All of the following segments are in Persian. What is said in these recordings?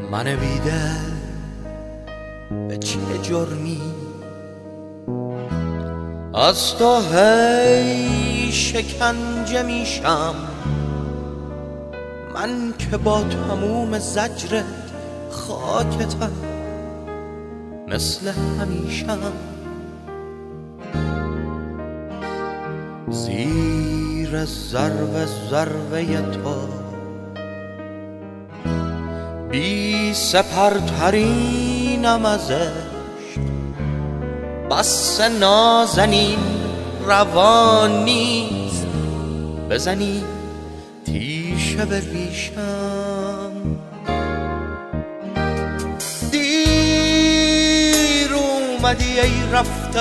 من بیدل به چه جرمی از تو هی شکنجه میشم؟ من که با تموم زجرت خاکتم مثل همیشم. زیر ضربه تو بی سپرترینم از عشق، بس نازنین روان نیست بزنی تیشه به ریشم. دیر اومدی ای رفته،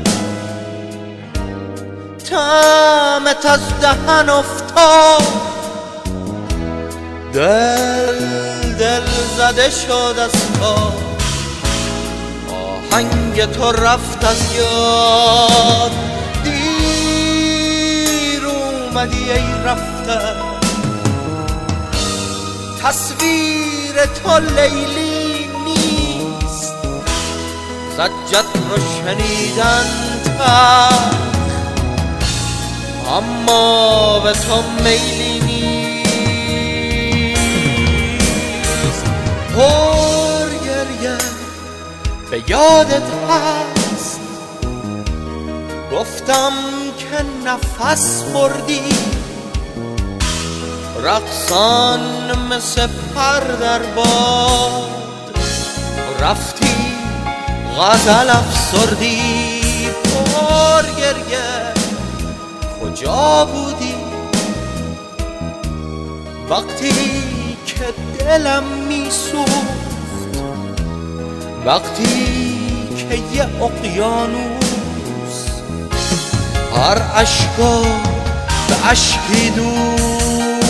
طعمت از دهن افتاد، دل زده شد از تو، آهنگ تو رفت از یاد. دیر اومدی ای رفته، تصویر تو لیلی نیست، زجت رو شنیدن تلخ، اما به تو میلی نیست. پر گریه به یادت هست، گفتم که نفس بردی، رقصان مثل پر در باد رفتی غزل افسردی. پر گریه کجا بودی وقتی که دلم میسوخت، وقتی که یه اقیانوس هر اشکا به اشکی دود؟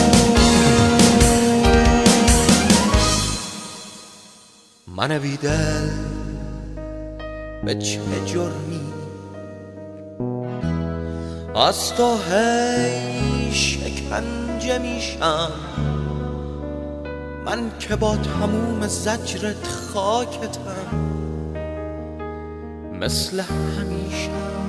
من بیدل به چه جرمی از تو هی شکنجه میشم؟ من که با تموم زجرت خاکتم مثل همیشه.